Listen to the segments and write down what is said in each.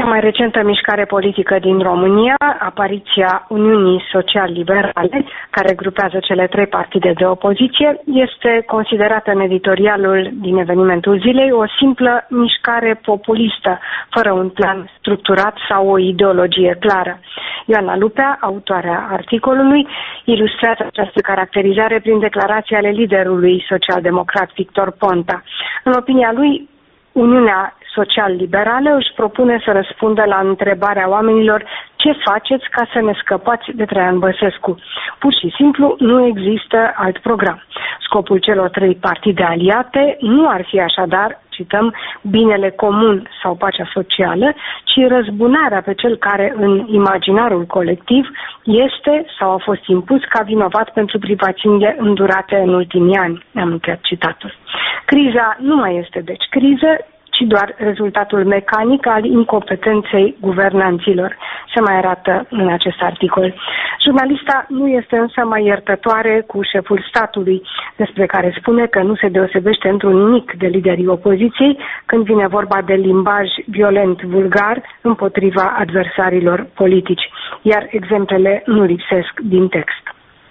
mai recentă mișcare politică din România, apariția Uniunii Social-Liberale, care grupează cele 3 partide de opoziție, este considerată în editorialul din evenimentul zilei o simplă mișcare populistă, fără un plan structurat sau o ideologie clară. Ioana Lupea, autoarea articolului, ilustrează această caracterizare prin declarații ale liderului social-democrat Victor Ponta. În opinia lui, Uniunea Social-Liberală își propune să răspundă la întrebarea oamenilor: ce faceți ca să ne scăpați de Traian Băsescu? Pur și simplu nu există alt program. Scopul celor 3 partide aliate nu ar fi așadar, cităm, binele comun sau pacea socială, ci răzbunarea pe cel care în imaginarul colectiv este sau a fost impus ca vinovat pentru privațiunile îndurate în ultimii ani. Am încheiat citatul. Criza nu mai este deci criză, ci doar rezultatul mecanic al incompetenței guvernanților, se mai arată în acest articol. Jurnalista nu este însă mai iertătoare cu șeful statului, despre care spune că nu se deosebește într-un nimic de liderii opoziției când vine vorba de limbaj violent vulgar împotriva adversarilor politici, iar exemplele nu lipsesc din text.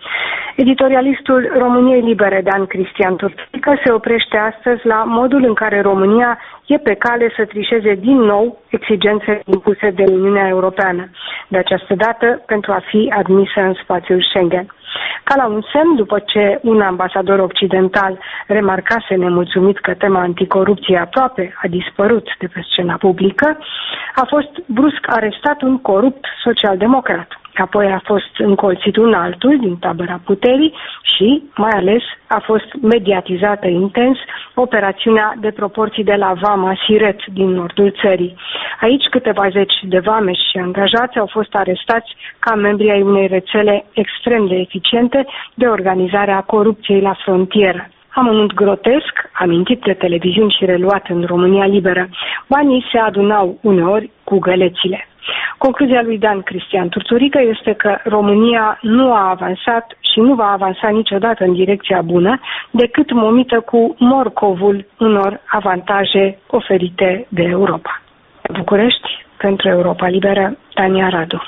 Editorialistul României Libere, Dan Cristian Turturică, se oprește astăzi la modul în care România e pe cale să trișeze din nou exigențe impuse de Uniunea Europeană, de această dată pentru a fi admisă în spațiul Schengen. Ca la un semn, după ce un ambasador occidental remarcase nemulțumit că tema anticorupție aproape a dispărut de pe scena publică, a fost brusc arestat un corupt social-democrat. Apoi a fost încolțit un altul din tabăra puterii și, mai ales, a fost mediatizată intens operațiunea de proporții de la Vama Siret din nordul țării. Aici câteva zeci de vameși și angajați au fost arestați ca membri ai unei rețele extrem de eficiente de organizare a corupției la frontieră. Amănunt grotesc, amintit de televiziuni și reluat în România Liberă. Banii se adunau uneori cu gălețile. Concluzia lui Dan Cristian Turturică este că România nu a avansat și nu va avansa niciodată în direcția bună decât momită cu morcovul unor avantaje oferite de Europa. București, pentru Europa Liberă, Tania Radu.